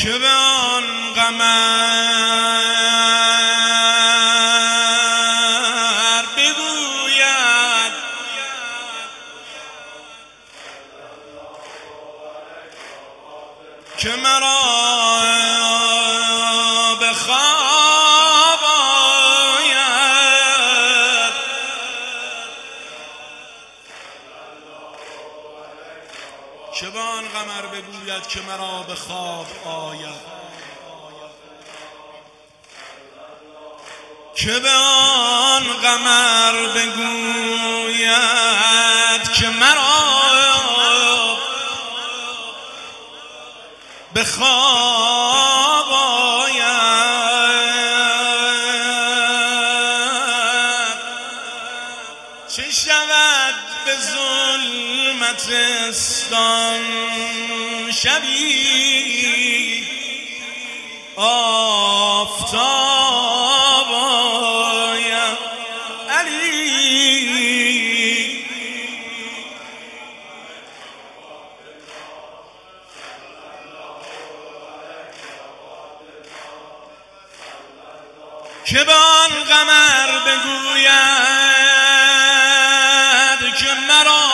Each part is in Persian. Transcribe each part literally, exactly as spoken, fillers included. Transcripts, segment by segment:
که به آن قمر بگوید که مرا به خواب آید، که به آن قمر بگوید که مرا به خواب آید، که به آن قمر بگوید که مرا به خواب آید. چه شود به ظلمت استان شبی آفتاب آید. علی که به آن قمر بگوید که مرا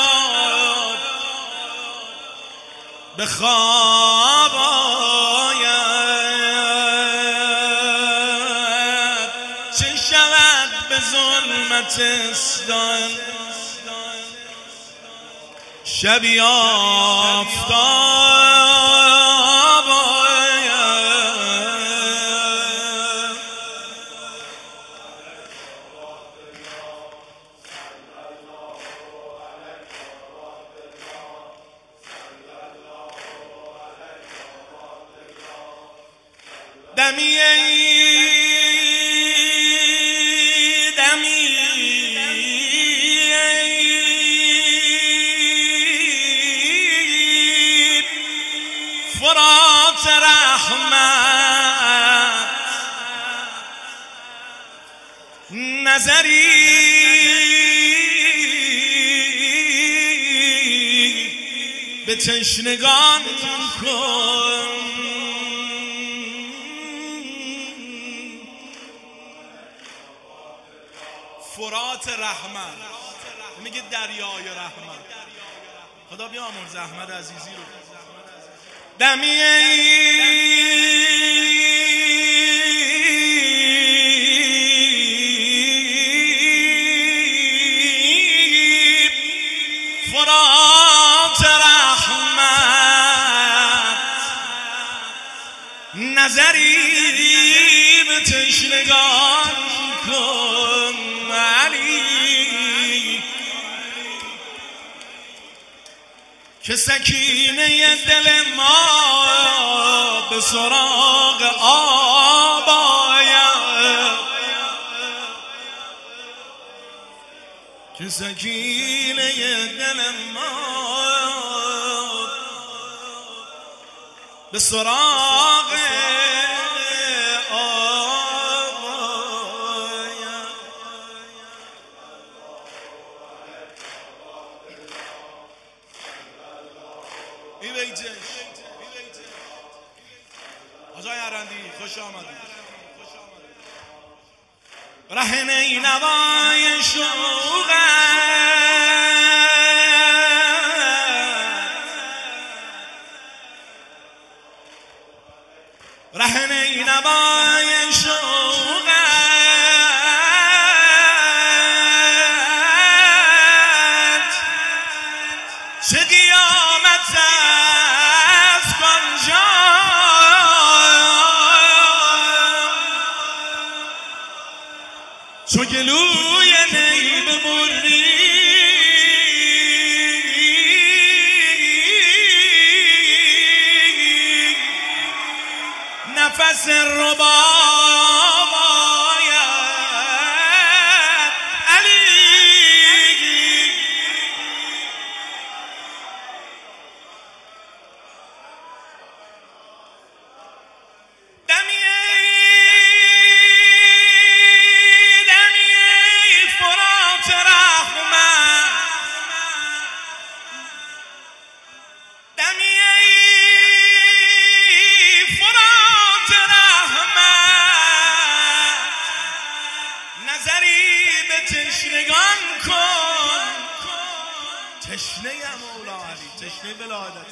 به خواب آید. چه شود به ظلمت استان شبی آفتاب آید. دمی دمی فرات رحمت نظری به تشنگان کن. فرات رحمت میگه دریای رحمت. خدا بیامرز احمد عزیزی رو. دمی فرات رحمت نظری به تشنگان کن. علی که سکینه دل ما به سراغ آب آید، که سکینه دل ما به سراغ آجای عرندی خوش آمدید. رهنه نوای شوقت رهنه نوای شوقت چه قیامت است کانجا چو گلوی نی ببری نفس رباب آید. علی تشنه مولا علی، تشنه ولایت.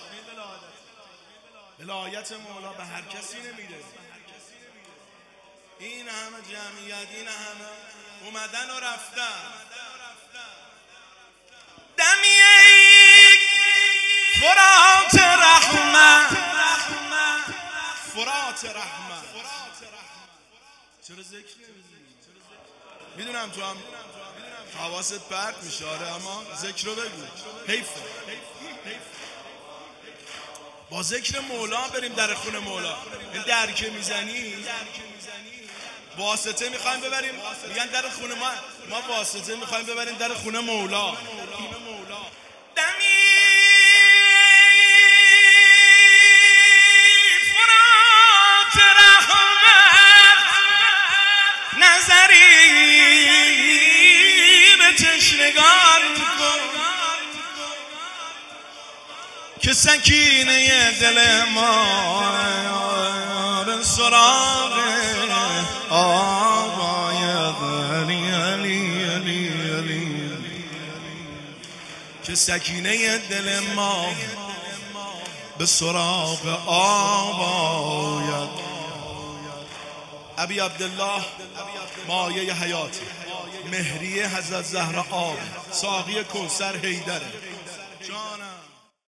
ولایت مولا به هر کسی نمیره. این همه جمعیت، این همه اومدن و رفتن، دمیه فرات رحمت، فرات رحمت. چرا ذکر نمی‌کنی؟ میدونم تو هم حواست پرت میشه، آره، اما ذکر رو بگو. حیفه با ذکر مولا بریم در خونه مولا. این در که میزنی واسطه میخوایم ببریم، میگن در خونه ما، ما واسطه میخوایم ببریم در خونه مولا. دمی فرات رحمت، نظری به تشنگان کن که سکینه دل ما به سراغ آقای علی علی علی علی، که سکینه دل ما به سراغ آقای ابی عبدالله، مایه حیات، مهریه حضرت زهرا آب، ساقی کوثر حیدره.